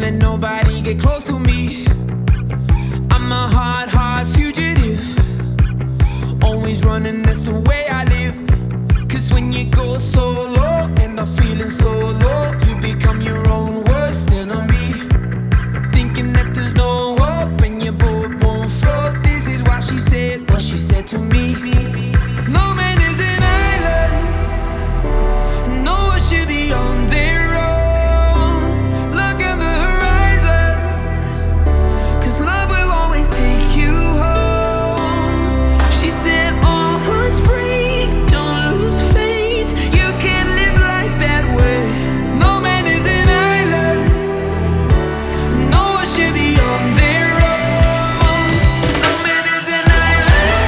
let nobody get close to me. I'm a hard fugitive, always running, that's the way I live. Cause when you go solo and I'm feeling so low, you become your own worst enemy, thinking that there's no hope and your boat won't float. This is why she said what she said to me. No man is an island, no one should be on their own. Look at the horizon, cause love will always take you home. She said all hearts break, don't lose faith, you can't live life that way. No man is an island, no one should be on their own. No man is an island.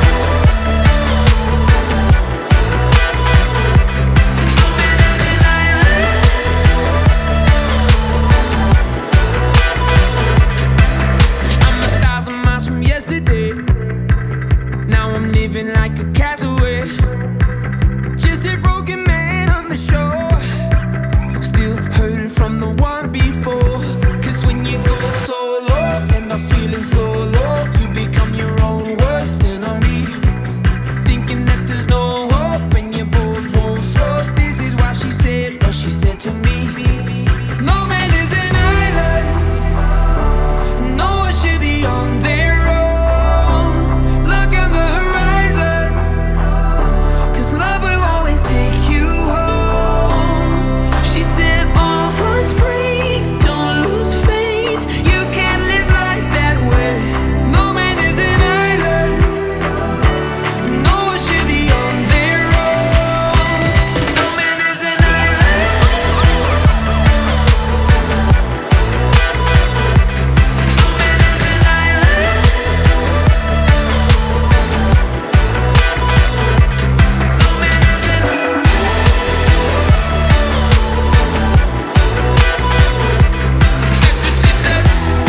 No man is an island. I'm 1,000 miles from yesterday, now I'm living like a castaway, just a broken man on the shore, still hurting from the one before. Cause when you go solo and I'm feeling so low, you become your own worst enemy, thinking that there's no hope and your boat won't float. This is why she said what she said to me. No man is an island, no one should be on their own. Look at the horizon, cause love will always take you home. She said all hearts break, don't lose faith, you can't live life that way. No man is an island, no one should be on their own. No man is an island. No man is an island. No man is an island. That's what she said.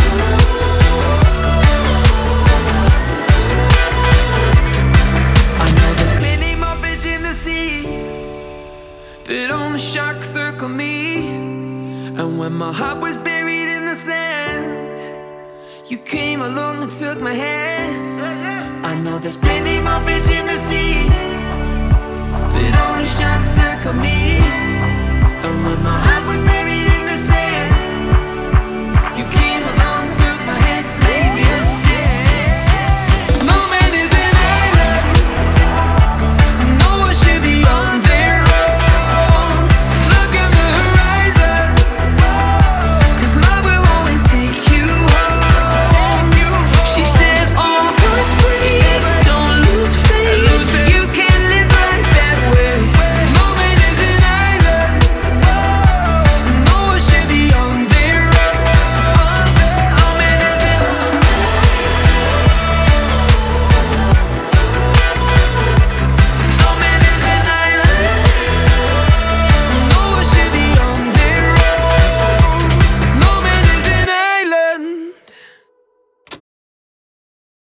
I know there's plenty more fish in the sea, but only sharks circle me. And when my heart was buried in the sand, you came along and took my hand. I know there's plenty more fish in the sea, but only sharks circle me. And when my heart was buried